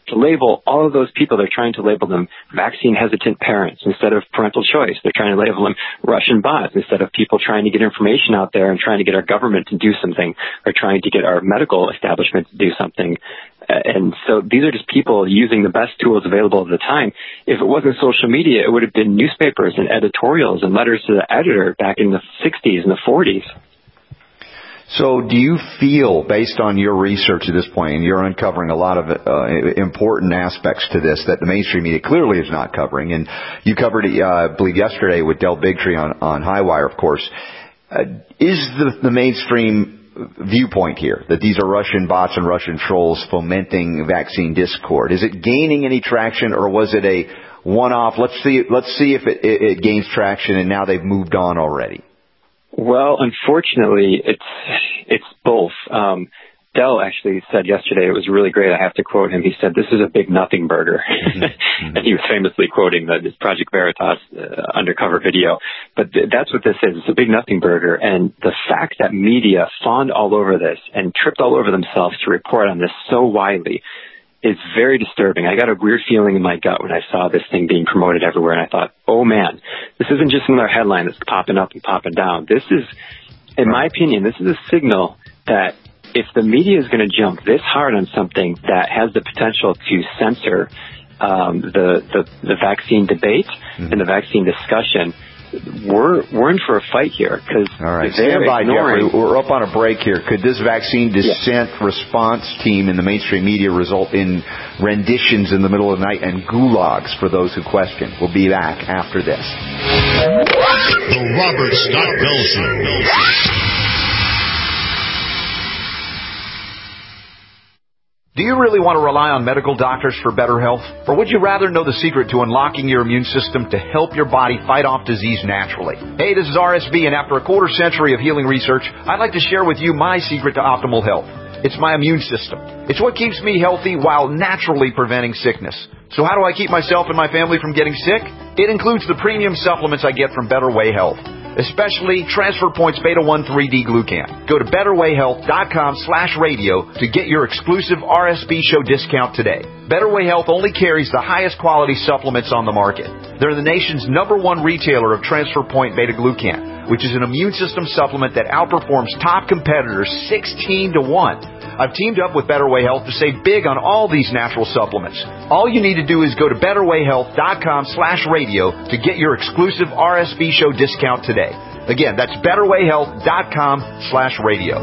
to label all of those people. They're trying to label them vaccine-hesitant parents instead of parental choice. They're trying to label them Russian bots instead of people trying to get information out there and trying to get our government to do something or trying to get our medical establishment to do something. And so these are just people using the best tools available at the time. If it wasn't social media, it would have been newspapers and editorials and letters to the editor back in the 60s and the 40s. So do you feel, based on your research at this point, and you're uncovering a lot of important aspects to this that the mainstream media clearly is not covering, and you covered it, I believe, yesterday with Del Bigtree on Highwire, of course, is the mainstream viewpoint here that these are Russian bots and Russian trolls fomenting vaccine discord? Is it gaining any traction, or was it a one-off? Let's see if it gains traction, and now they've moved on already. Well, unfortunately, it's both. Del actually said yesterday, it was really great. I have to quote him. He said, "This is a big nothing burger." Mm-hmm. And he was famously quoting this Project Veritas undercover video. But that's what this is. It's a big nothing burger. And the fact that media fawned all over this and tripped all over themselves to report on this so widely is very disturbing. I got a weird feeling in my gut when I saw this thing being promoted everywhere. And I thought, oh, man, this isn't just another headline that's popping up and popping down. This is, in my opinion, this is a signal that if the media is going to jump this hard on something that has the potential to censor the vaccine debate and the vaccine discussion, we're in for a fight here. All right, stand by, Jeffrey. We're up on a break here. Could this vaccine dissent response team in the mainstream media result in renditions in the middle of the night and gulags for those who question? We'll be back after this. The Robert Scott Bell Show. Do you really want to rely on medical doctors for better health? Or would you rather know the secret to unlocking your immune system to help your body fight off disease naturally? Hey, this is RSB, and after a quarter century of healing research, I'd like to share with you my secret to optimal health. It's my immune system. It's what keeps me healthy while naturally preventing sickness. So how do I keep myself and my family from getting sick? It includes the premium supplements I get from Better Way Health, especially Transfer Points Beta 1 3D Glucan. Go to betterwayhealth.com/radio to get your exclusive RSB show discount today. Better Way Health only carries the highest quality supplements on the market. They're the nation's #1 retailer of Transfer Point Beta Glucan, which is an immune system supplement that outperforms top competitors 16 to 1. I've teamed up with Better Way Health to save big on all these natural supplements. All you need to do is go to betterwayhealth.com/radio to get your exclusive RSB show discount today. Again, that's betterwayhealth.com/radio.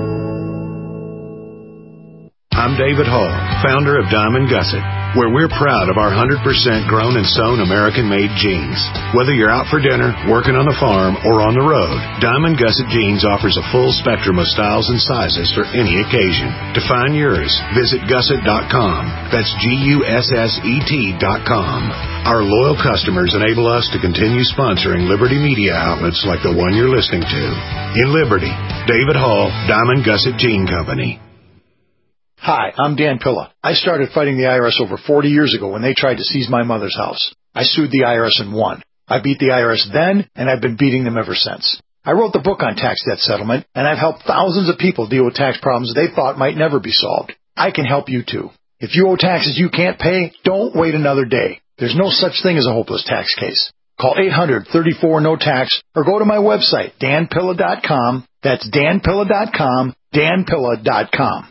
I'm David Hall, founder of Diamond Gusset, where we're proud of our 100% grown and sewn American-made jeans. Whether you're out for dinner, working on the farm, or on the road, Diamond Gusset Jeans offers a full spectrum of styles and sizes for any occasion. To find yours, visit gusset.com. That's GUSSET.com. Our loyal customers enable us to continue sponsoring Liberty media outlets like the one you're listening to. In Liberty, David Hall, Diamond Gusset Jean Company. Hi, I'm Dan Pilla. I started fighting the IRS over 40 years ago when they tried to seize my mother's house. I sued the IRS and won. I beat the IRS then, and I've been beating them ever since. I wrote the book on tax debt settlement, and I've helped thousands of people deal with tax problems they thought might never be solved. I can help you too. If you owe taxes you can't pay, don't wait another day. There's no such thing as a hopeless tax case. Call 800-34-NO-TAX or go to my website, danpilla.com. That's danpilla.com, danpilla.com.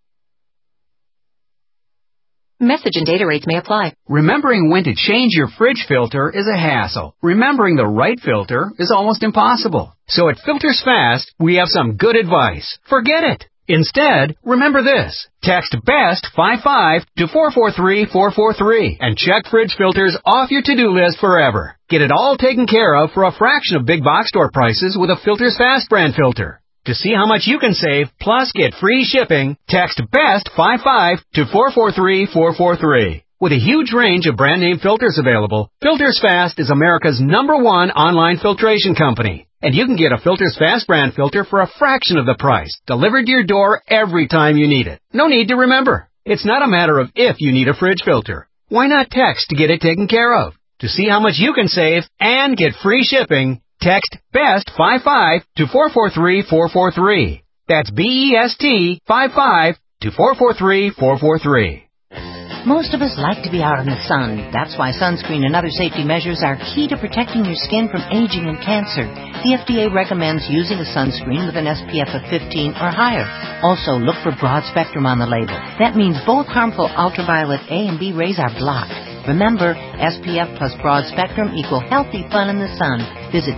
Message and data rates may apply. Remembering when to change your fridge filter is a hassle. Remembering the right filter is almost impossible. So at Filters Fast, we have some good advice. Forget it. Instead, remember this. Text BEST55 to 443-443 and check fridge filters off your to-do list forever. Get it all taken care of for a fraction of big box store prices with a Filters Fast brand filter. To see how much you can save, plus get free shipping, text BEST55 to 443-443. With a huge range of brand name filters available, Filters Fast is America's #1 online filtration company. And you can get a Filters Fast brand filter for a fraction of the price, delivered to your door every time you need it. No need to remember. It's not a matter of if you need a fridge filter. Why not text to get it taken care of? To see how much you can save and get free shipping, text BEST55 to 443-443. That's BEST55 to 443-443. Most of us like to be out in the sun. That's why sunscreen and other safety measures are key to protecting your skin from aging and cancer. The FDA recommends using a sunscreen with an SPF of 15 or higher. Also, look for broad spectrum on the label. That means both harmful ultraviolet A and B rays are blocked. Remember, SPF plus broad spectrum equal healthy fun in the sun. Visit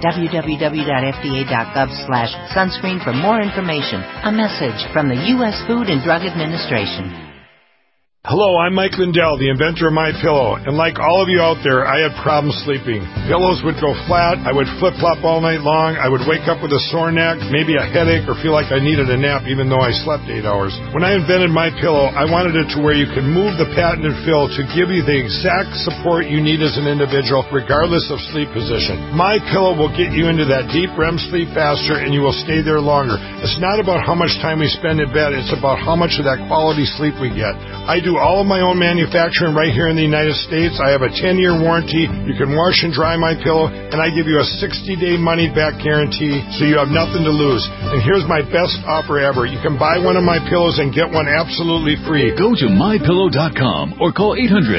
www.fda.gov/sunscreen for more information. A message from the U.S. Food and Drug Administration. Hello, I'm Mike Lindell, the inventor of MyPillow, and like all of you out there, I had problems sleeping. Pillows would go flat, I would flip-flop all night long, I would wake up with a sore neck, maybe a headache, or feel like I needed a nap even though I slept 8 hours. When I invented MyPillow, I wanted it to where you could move the patented fill to give you the exact support you need as an individual, regardless of sleep position. MyPillow will get you into that deep REM sleep faster, and you will stay there longer. It's not about how much time we spend in bed, it's about how much of that quality sleep we get. I do all of my own manufacturing right here in the United States. I have a 10-year warranty. You can wash and dry my pillow, and I give you a 60-day money-back guarantee, so you have nothing to lose. And here's my best offer ever. You can buy one of my pillows and get one absolutely free. Go to MyPillow.com or call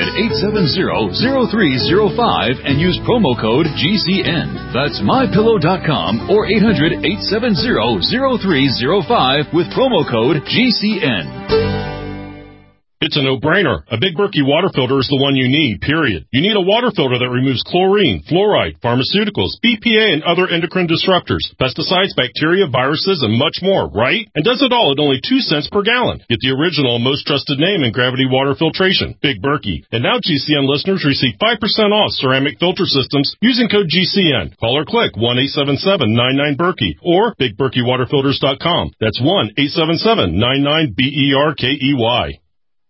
800-870-0305 and use promo code GCN. That's MyPillow.com or 800-870-0305 with promo code GCN. It's a no-brainer. A Big Berkey water filter is the one you need, period. You need a water filter that removes chlorine, fluoride, pharmaceuticals, BPA, and other endocrine disruptors, pesticides, bacteria, viruses, and much more, right? And does it all at only 2 cents per gallon. Get the original, most trusted name in gravity water filtration, Big Berkey. And now GCN listeners receive 5% off ceramic filter systems using code GCN. Call or click 1-877-99-BERKEY or BigBerkeyWaterFilters.com. That's 1-877-99-BERKEY.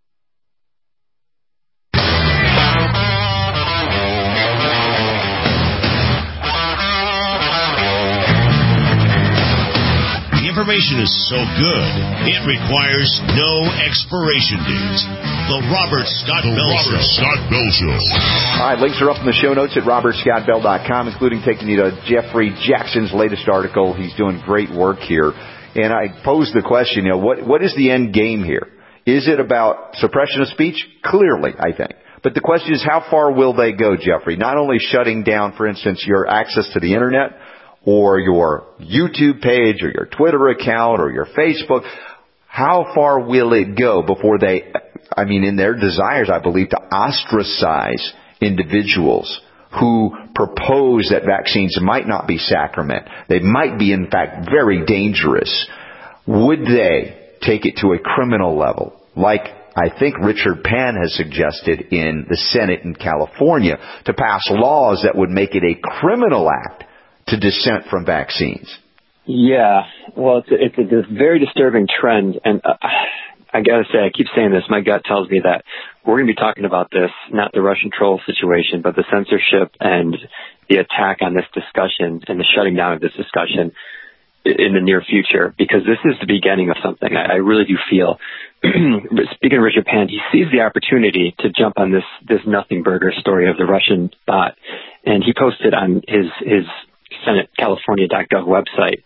Information is so good, it requires no expiration date. The Robert Scott Bell Show. All right, links are up in the show notes at robertscottbell.com, including taking you to Jeffrey Jackson's latest article. He's doing great work here. And I posed the question, what is the end game here? Is it about suppression of speech? Clearly, I think. But the question is, how far will they go, Jeffrey? Not only shutting down, for instance, your access to the Internet, or your YouTube page, or your Twitter account, or your Facebook, how far will it go before they, in their desires, I believe, to ostracize individuals who propose that vaccines might not be sacrament, they might be, in fact, very dangerous? Would they take it to a criminal level, like I think Richard Pan has suggested in the Senate in California, to pass laws that would make it a criminal act to dissent from vaccines? Yeah, well, it's a very disturbing trend, and I gotta say, I keep saying this, my gut tells me that we're going to be talking about this, not the Russian troll situation, but the censorship and the attack on this discussion and the shutting down of this discussion in the near future, because this is the beginning of something. I really do feel, speaking of Richard Pan, he sees the opportunity to jump on this nothing burger story of the Russian bot, and he posted on his Senate California.gov website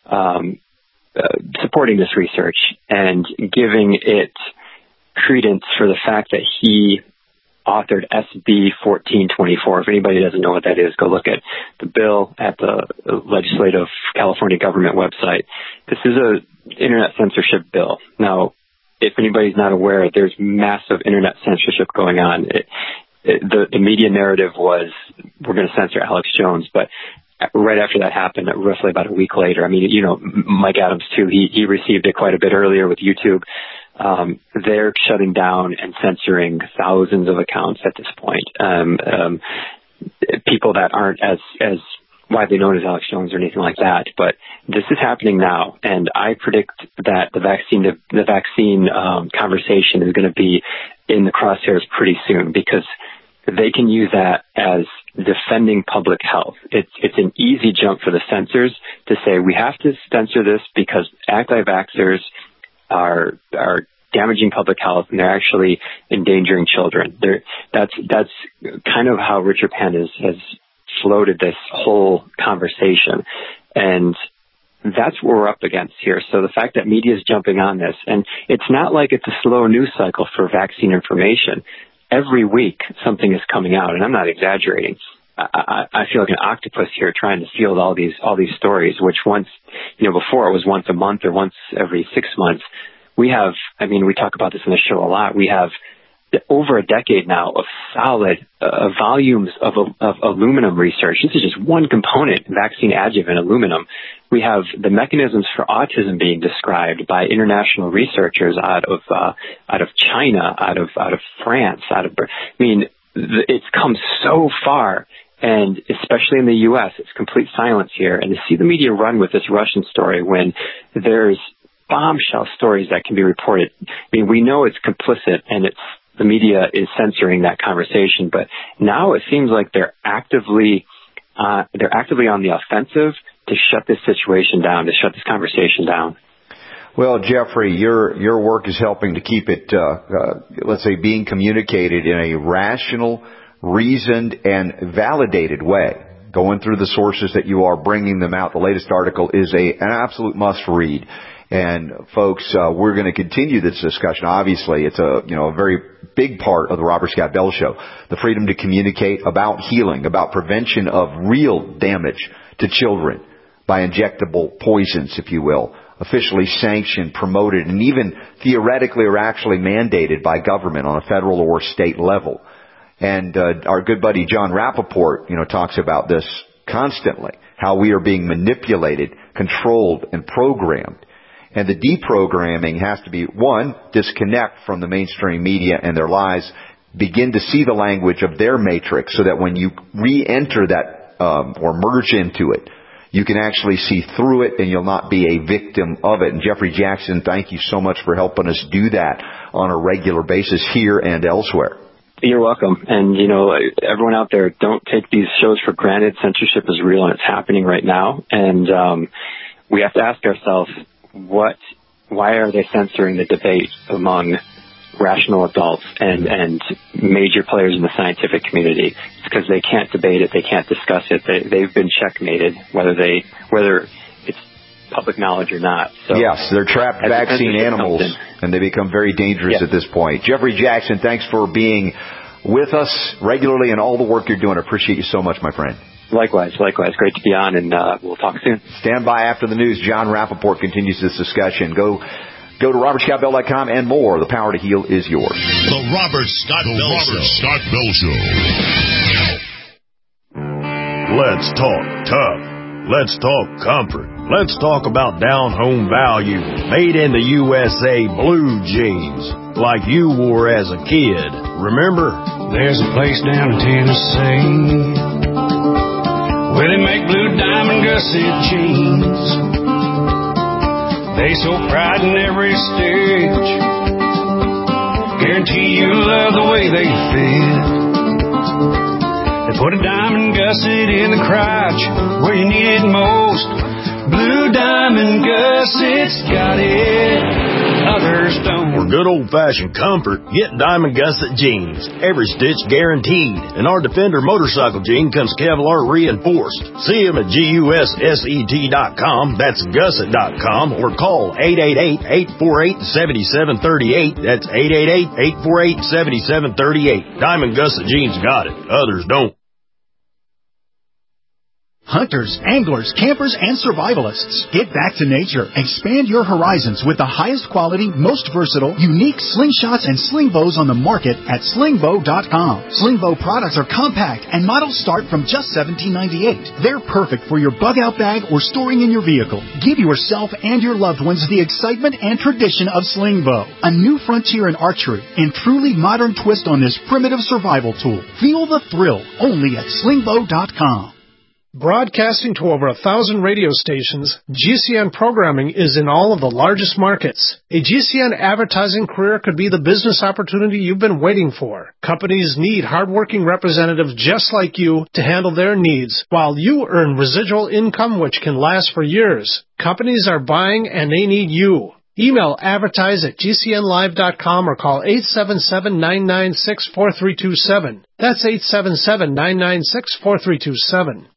supporting this research and giving it credence for the fact that he authored SB 1424. If anybody doesn't know what that is, go look at the bill at the legislative California government website. This is a internet censorship bill. Now, if anybody's not aware, there's massive internet censorship going on. The media narrative was, we're going to censor Alex Jones, but right after that happened, roughly about a week later, Mike Adams too, he received it quite a bit earlier with YouTube. They're shutting down and censoring thousands of accounts at this point. People that aren't as widely known as Alex Jones or anything like that, but this is happening now, and I predict that the vaccine conversation is going to be in the crosshairs pretty soon, because they can use that as defending public health. It's an easy jump for the censors to say we have to censor this because anti-vaxxers are damaging public health and they're actually endangering children. That's kind of how Richard Pan has floated this whole conversation. And That's what we're up against here. So the fact that media is jumping on this, and it's not like it's a slow news cycle for vaccine information. Every week something is coming out, and I'm not exaggerating. I feel like an octopus here trying to field all these stories, which once, before it was once a month or once every 6 months. We talk about this in the show a lot. We have over a decade now of solid volumes of aluminum research. This is just one component, vaccine adjuvant aluminum. We have the mechanisms for autism being described by international researchers out of China, out of France, it's come so far. And especially in the U.S., it's complete silence here. And to see the media run with this Russian story when there's bombshell stories that can be reported, we know it's complicit and the media is censoring that conversation. But now it seems like they're actively on the offensive to shut this situation down, to shut this conversation down. Well, Jeffrey, your work is helping to keep it, let's say, being communicated in a rational, reasoned, and validated way. Going through the sources that you are, bringing them out. The latest article is an absolute must-read. And folks, we're going to continue this discussion. Obviously, it's a very big part of the Robert Scott Bell Show. The freedom to communicate about healing, about prevention of real damage to children by injectable poisons, if you will, officially sanctioned, promoted, and even theoretically or actually mandated by government on a federal or state level. And our good buddy John Rappaport, talks about this constantly, how we are being manipulated, controlled, and programmed. And the deprogramming has to be, one, disconnect from the mainstream media and their lies, begin to see the language of their matrix so that when you re-enter that or merge into it, you can actually see through it and you'll not be a victim of it. And Jeffrey Jackson, thank you so much for helping us do that on a regular basis here and elsewhere. You're welcome. And, everyone out there, don't take these shows for granted. Censorship is real and it's happening right now. And we have to ask ourselves, why are they censoring the debate among rational adults and major players in the scientific community? It's because they can't debate it, they can't discuss it. They've been checkmated, whether it's public knowledge or not. So, yes, they're trapped vaccine animals, and they become very dangerous at this point. Jeffrey Jackson, thanks for being with us regularly and all the work you're doing. I appreciate you so much, my friend. Likewise. Great to be on, and we'll talk soon. Stand by after the news. John Rappaport continues this discussion. Go to robertscottbell.com and more. The power to heal is yours. The Robert Scott Bell Show. Let's talk tough. Let's talk comfort. Let's talk about down-home value. Made in the USA blue jeans, like you wore as a kid. Remember? There's a place down in Tennessee where they make blue diamond gusset jeans. They so pride in every stitch. Guarantee you love the way they fit. They put a diamond gusset in the crotch where you need it most. Blue diamond gussets got it. Others don't. For good old-fashioned comfort, get Diamond Gusset jeans. Every stitch guaranteed. And our Defender motorcycle jean comes Kevlar reinforced. See them at GUSSET.com. That's gusset.com. Or call 888-848-7738. That's 888-848-7738. Diamond Gusset jeans got it. Others don't. Hunters, anglers, campers, and survivalists. Get back to nature. Expand your horizons with the highest quality, most versatile, unique slingshots and sling bows on the market at slingbow.com. Sling bow products are compact and models start from just $17.98. They're perfect for your bug out bag or storing in your vehicle. Give yourself and your loved ones the excitement and tradition of sling bow. A new frontier in archery and truly modern twist on this primitive survival tool. Feel the thrill only at slingbow.com. Broadcasting to over 1,000 radio stations, GCN programming is in all of the largest markets. A GCN advertising career could be the business opportunity you've been waiting for. Companies need hardworking representatives just like you to handle their needs, while you earn residual income which can last for years. Companies are buying and they need you. Email advertise@gcnlive.com or call 877-996-4327. That's 877-996-4327.